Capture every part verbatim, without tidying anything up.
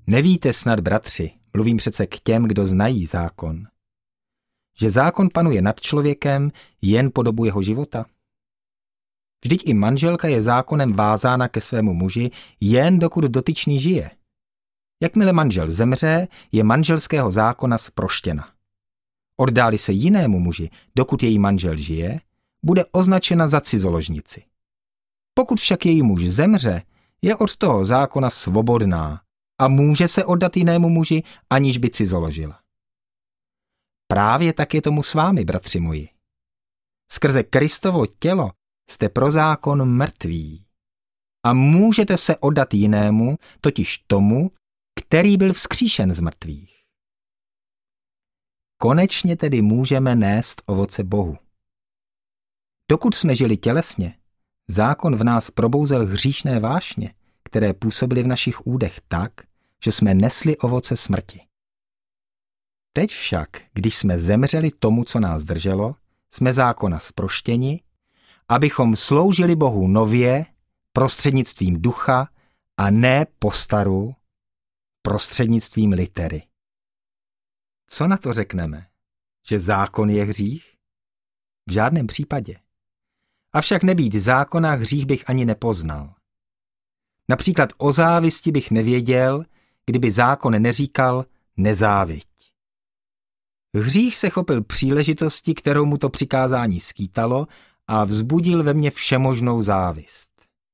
Nevíte snad, bratři, mluvím přece k těm, kdo znají zákon, že zákon panuje nad člověkem jen po dobu jeho života? Vždyť i manželka je zákonem vázána ke svému muži jen dokud dotyčný žije. Jakmile manžel zemře, je manželského zákona zproštěna. Oddáli se jinému muži, dokud její manžel žije, bude označena za cizoložnici. Pokud však její muž zemře, je od toho zákona svobodná a může se oddat jinému muži, aniž by cizoložila. Právě tak je tomu s vámi, bratři moji. Skrze Kristovo tělo jste pro zákon mrtví a můžete se oddat jinému, totiž tomu, který byl vzkříšen z mrtvých. Konečně tedy můžeme nést ovoce Bohu. Dokud jsme žili tělesně, zákon v nás probouzel hříšné vášně, které působily v našich údech tak, že jsme nesli ovoce smrti. Teď však, když jsme zemřeli tomu, co nás drželo, jsme zákona zproštěni, abychom sloužili Bohu nově, prostřednictvím ducha a ne postaru, prostřednictvím litery. Co na to řekneme? Že zákon je hřích? V žádném případě. Avšak nebýt zákona, hřích bych ani nepoznal. Například o závisti bych nevěděl, kdyby zákon neříkal nezáviď. Hřích se chopil příležitosti, kterou mu to přikázání skýtalo, a vzbudil ve mně všemožnou závist.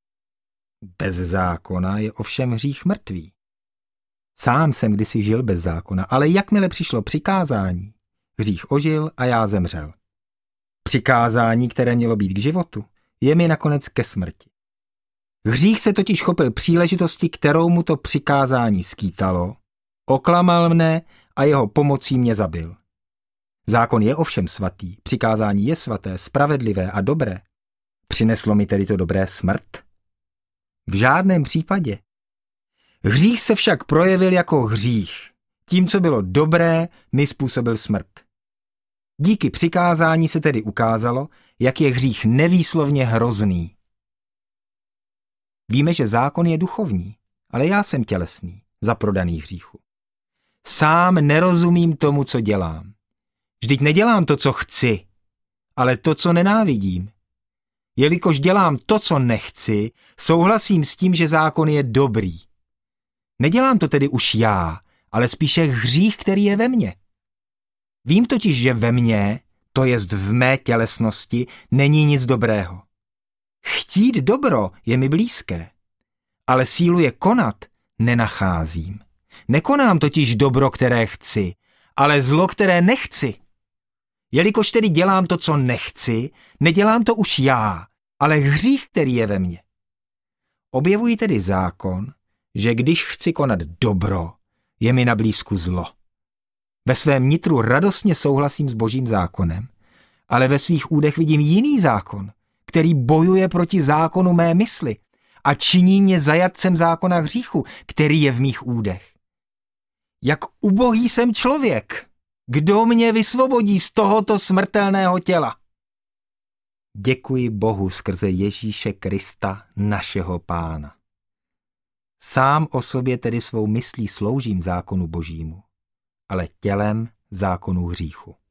Bez zákona je ovšem hřích mrtvý. Sám jsem kdysi žil bez zákona, ale jakmile přišlo přikázání, hřích ožil a já zemřel. Přikázání, které mělo být k životu, je mi nakonec ke smrti. Hřích se totiž chopil příležitosti, kterou mu to přikázání skýtalo, oklamal mne a jeho pomocí mě zabil. Zákon je ovšem svatý, přikázání je svaté, spravedlivé a dobré. Přineslo mi tedy to dobré smrt? V žádném případě. Hřích se však projevil jako hřích. Tím, co bylo dobré, mi způsobil smrt. Díky přikázání se tedy ukázalo, jak je hřích nevýslovně hrozný. Víme, že zákon je duchovní, ale já jsem tělesný, zaprodaný hříchu. Sám nerozumím tomu, co dělám. Vždyť nedělám to, co chci, ale to, co nenávidím. Jelikož dělám to, co nechci, souhlasím s tím, že zákon je dobrý. Nedělám to tedy už já, ale spíše hřích, který je ve mně. Vím totiž, že ve mně, to jest v mé tělesnosti, není nic dobrého. Chtít dobro je mi blízké, ale sílu je konat nenacházím. Nekonám totiž dobro, které chci, ale zlo, které nechci. Jelikož tedy dělám to, co nechci, nedělám to už já, ale hřích, který je ve mně. Objevuji tedy zákon, že když chci konat dobro, je mi na blízku zlo. Ve svém nitru radostně souhlasím s Božím zákonem, ale ve svých údech vidím jiný zákon, který bojuje proti zákonu mé mysli a činí mě zajatcem zákona hříchu, který je v mých údech. Jak ubohý jsem člověk! Kdo mě vysvobodí z tohoto smrtelného těla? Děkuji Bohu skrze Ježíše Krista, našeho Pána. Sám o sobě tedy svou myslí sloužím zákonu Božímu, ale tělem zákonu hříchu.